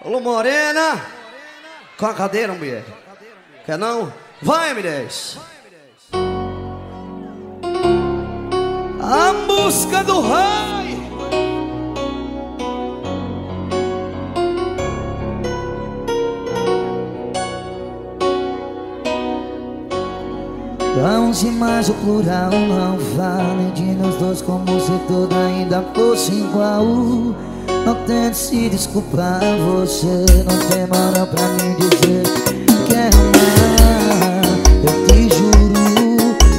Alô, morena. Com a cadeira, mulher. Quer não? Vai, M10. A música do rei. Vamos e mais o plural não vale de nós dois como se tudo ainda fosse igual. Não tente se desculpar, você não tem moral pra me dizer que é amar. Eu te juro,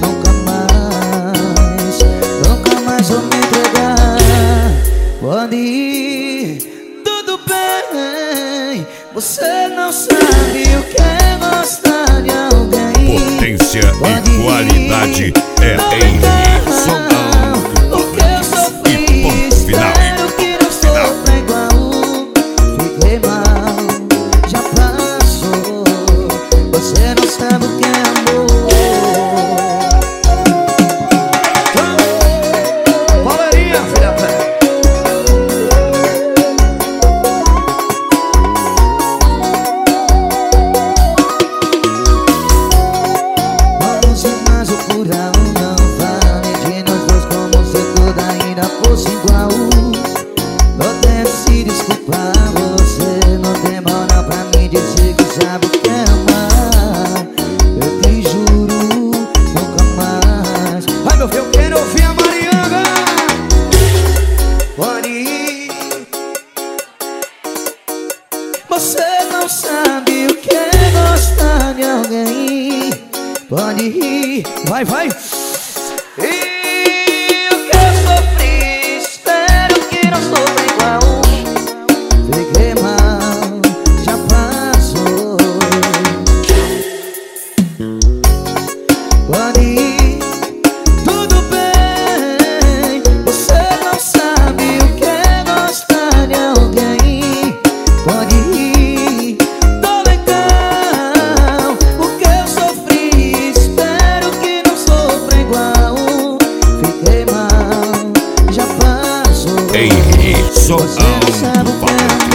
nunca mais vou me entregar. Pode ir, tudo bem. Você não sabe o que é gostar de alguém. Potência e qualidade é em Sonão. O que eu sofri, E ponto final. espero que não sofra igual. Fiquei mal, já passou. Você não sabe o que é amor. Valerinha, filha velha. Mas o plural não vale de nós dois como se tudo ainda fosse igual. Não tente se desculpar, você não tem moral pra me dizer que sabe o que é amar. Eu te juro, nunca mais. Vai, meu filho, eu quero ouvir a Mariana. Pode ir. Você não sabe o que é gostar de alguém. Pode ir, Vai, vai. e o que eu sofri, espero que não sofra igual. Fiquei mal, já passou. Pode ir, tudo bem. Você não sabe o que é gostar de alguém. Pode ir, tô legal. O que eu sofri, espero que não sofra igual. Fiquei mal, já passou. Em Você não sabe o que é amor.